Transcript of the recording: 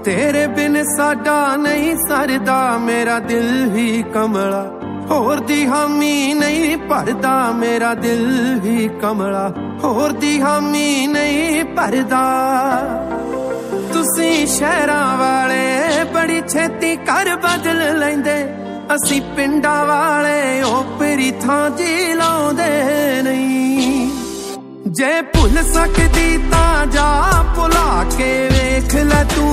तेरे बिन साडा नहीं सरदा मेरा दिल ही कमला, होर दी हामी नहीं भरदा मेरा दिल ही कमला, होर दी हामी नहीं भरदा। तुसी शहरां वाले बड़ी छेती घर बदल लैंदे, असी पिंडां वाले ओपरी थां जी लाउंदे नहीं। जे भुल सकदी तां जा भुला के वेख लै तू